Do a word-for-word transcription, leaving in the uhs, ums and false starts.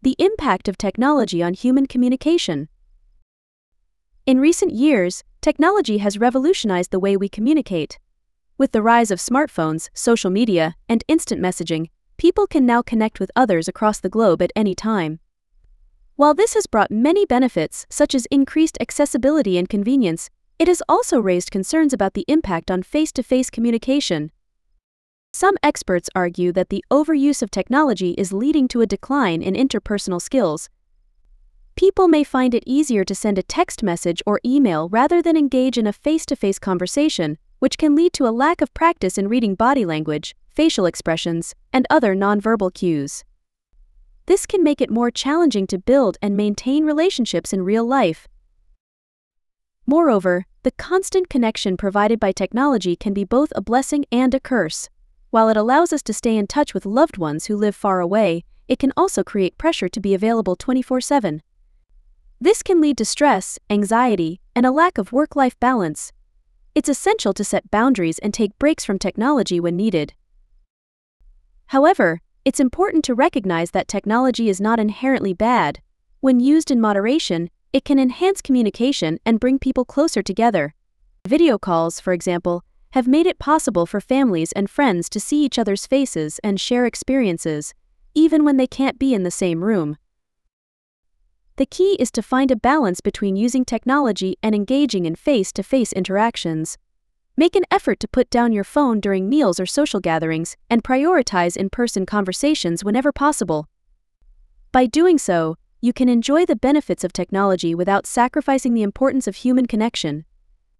The impact of technology on human communication. In recent years, technology has revolutionized the way we communicate. With the rise of smartphones, social media, and instant messaging, people can now connect with others across the globe at any time. While this has brought many benefits, such as increased accessibility and convenience, it has also raised concerns about the impact on face-to-face communication. Some experts argue that the overuse of technology is leading to a decline in interpersonal skills. People may find it easier to send a text message or email rather than engage in a face-to-face conversation, which can lead to a lack of practice in reading body language, facial expressions, and other nonverbal cues. This can make it more challenging to build and maintain relationships in real life. Moreover, the constant connection provided by technology can be both a blessing and a curse. While it allows us to stay in touch with loved ones who live far away, it can also create pressure to be available twenty-four seven. This can lead to stress, anxiety, and a lack of work-life balance. It's essential to set boundaries and take breaks from technology when needed. However, it's important to recognize that technology is not inherently bad. When used in moderation, it can enhance communication and bring people closer together. Video calls, for example, have made it possible for families and friends to see each other's faces and share experiences, even when they can't be in the same room. The key is to find a balance between using technology and engaging in face-to-face interactions. Make an effort to put down your phone during meals or social gatherings and prioritize in-person conversations whenever possible. By doing so, you can enjoy the benefits of technology without sacrificing the importance of human connection.